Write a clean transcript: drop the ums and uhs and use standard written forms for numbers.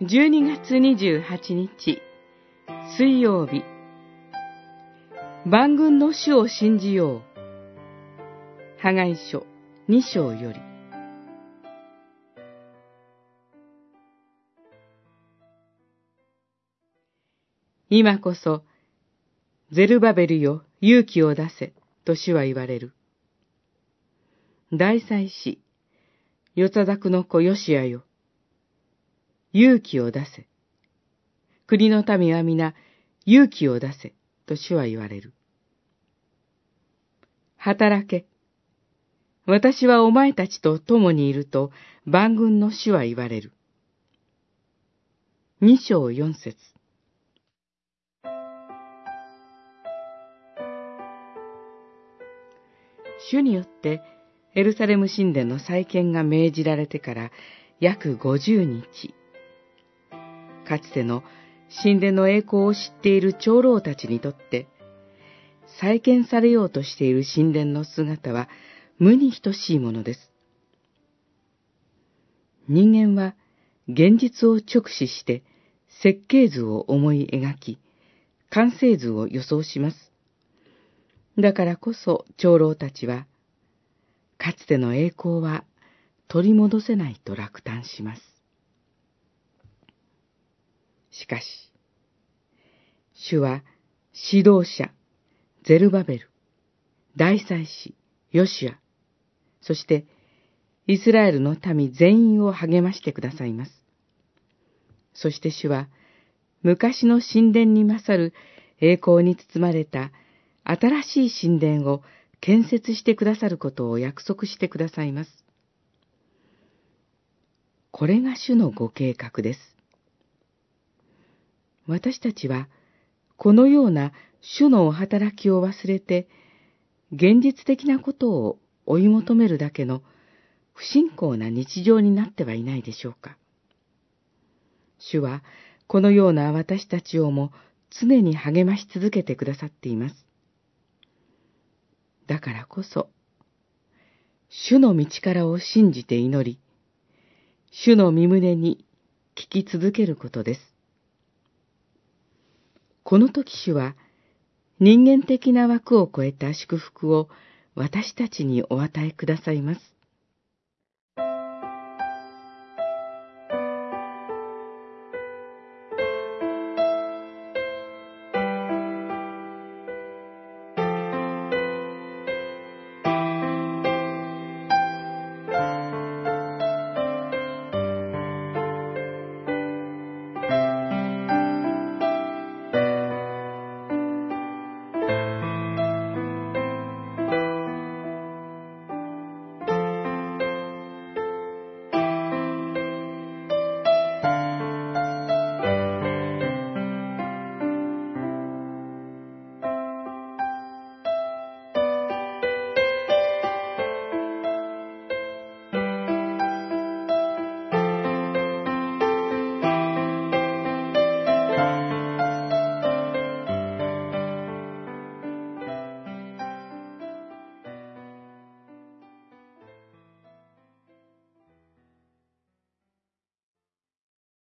12月28日、水曜日。万軍の主を信じよう。ハガイ書2章より。今こそ、ゼルバベルよ、勇気を出せ、と主は言われる。大祭司、ヨツァダクの子ヨシアよ、勇気を出せ。国の民は皆、勇気を出せ、と主は言われる。働け。私はお前たちと共にいると、万軍の主は言われる。2章4節。主によって、エルサレム神殿の再建が命じられてから約50日。かつての神殿の栄光を知っている長老たちにとって、再建されようとしている神殿の姿は無に等しいものです。人間は現実を直視して設計図を思い描き、完成図を予想します。だからこそ長老たちは、かつての栄光は取り戻せないと落胆します。しかし、主は指導者、ゼルバベル、大祭司、ヨシュア、そしてイスラエルの民全員を励ましてくださいます。そして主は、昔の神殿に勝る栄光に包まれた新しい神殿を建設してくださることを約束してくださいます。これが主のご計画です。私たちは、このような主のお働きを忘れて、現実的なことを追い求めるだけの不信仰な日常になってはいないでしょうか。主は、このような私たちをも常に励まし続けてくださっています。だからこそ、主の道からを信じて祈り、主の御胸に聞き続けることです。この時主は、人間的な枠を超えた祝福を私たちにお与えくださいます。